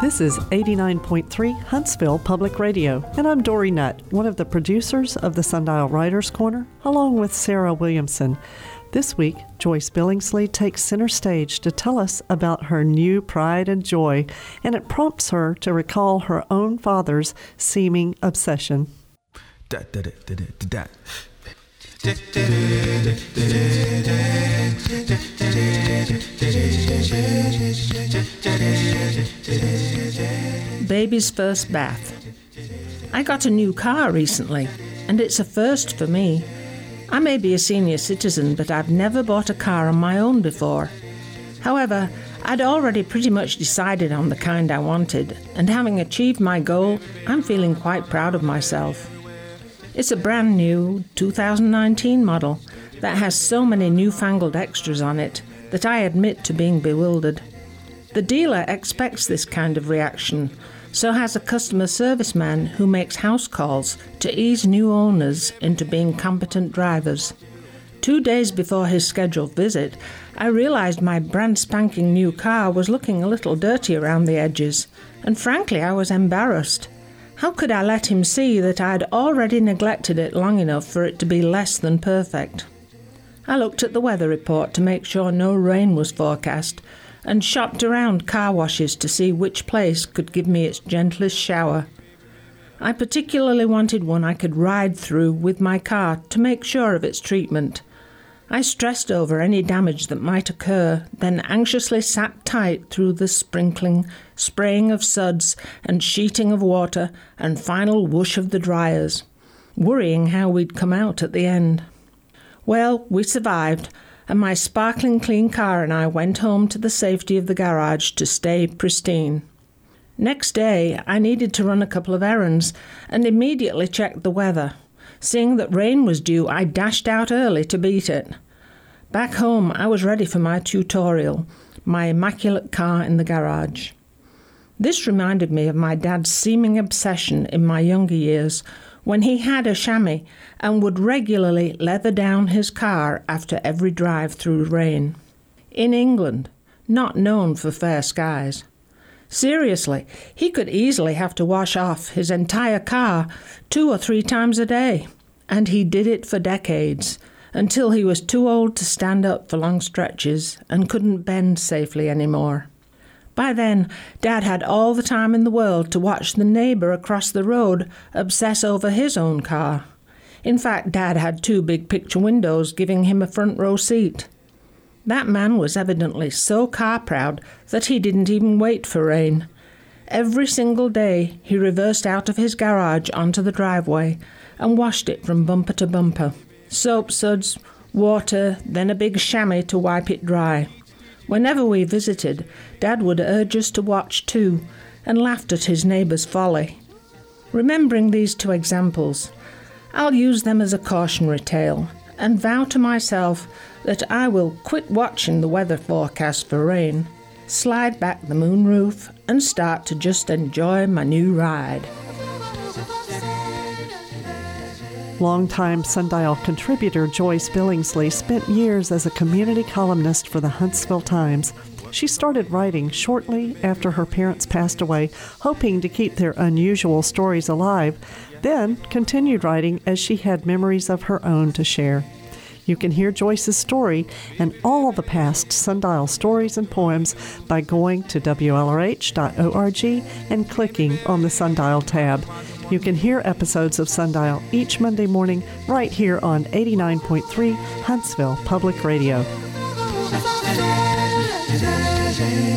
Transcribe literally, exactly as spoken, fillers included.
This is eighty-nine point three Huntsville Public Radio, and I'm Dory Nutt, one of the producers of the Sundial Writers Corner, along with Sarah Williamson. This week, Joyce Billingsley takes center stage to tell us about her new pride and joy, and it prompts her to recall her own father's seeming obsession. Da, da, da, da, da, da. Baby's first bath. I got a new car recently, and it's a first for me. I may be a senior citizen, but I've never bought a car on my own before. However, I'd already pretty much decided on the kind I wanted, and having achieved my goal, I'm feeling quite proud of myself. It's a brand new two thousand nineteen model that has so many newfangled extras on it that I admit to being bewildered. The dealer expects this kind of reaction, so has a customer service man who makes house calls to ease new owners into being competent drivers. Two days before his scheduled visit, I realized my brand spanking new car was looking a little dirty around the edges, and frankly I was embarrassed. How could I let him see that I'd already neglected it long enough for it to be less than perfect? I looked at the weather report to make sure no rain was forecast, and shopped around car washes to see which place could give me its gentlest shower. I particularly wanted one I could ride through with my car to make sure of its treatment. I stressed over any damage that might occur, then anxiously sat tight through the sprinkling, spraying of suds and sheeting of water and final whoosh of the dryers, worrying how we'd come out at the end. Well, we survived, and my sparkling clean car and I went home to the safety of the garage to stay pristine. Next day, I needed to run a couple of errands and immediately checked the weather. Seeing that rain was due, I dashed out early to beat it. Back home, I was ready for my tutorial, my immaculate car in the garage. This reminded me of my dad's seeming obsession in my younger years, when he had a chamois and would regularly leather down his car after every drive through rain. In England, not known for fair skies. Seriously, he could easily have to wash off his entire car two or three times a day, and he did it for decades, until he was too old to stand up for long stretches and couldn't bend safely anymore. By then, Dad had all the time in the world to watch the neighbour across the road obsess over his own car. In fact, Dad had two big picture windows giving him a front row seat. That man was evidently so car-proud that he didn't even wait for rain. Every single day he reversed out of his garage onto the driveway and washed it from bumper to bumper. Soap suds, water, then a big chamois to wipe it dry. Whenever we visited, Dad would urge us to watch too, and laughed at his neighbour's folly. Remembering these two examples, I'll use them as a cautionary tale, and vow to myself that I will quit watching the weather forecast for rain, slide back the moonroof, and start to just enjoy my new ride. Longtime Sundial contributor Joyce Billingsley spent years as a community columnist for the Huntsville Times. She started writing shortly after her parents passed away, hoping to keep their unusual stories alive, then continued writing as she had memories of her own to share. You can hear Joyce's story and all the past Sundial stories and poems by going to W L R H dot org and clicking on the Sundial tab. You can hear episodes of Sundial each Monday morning right here on eighty-nine point three Huntsville Public Radio.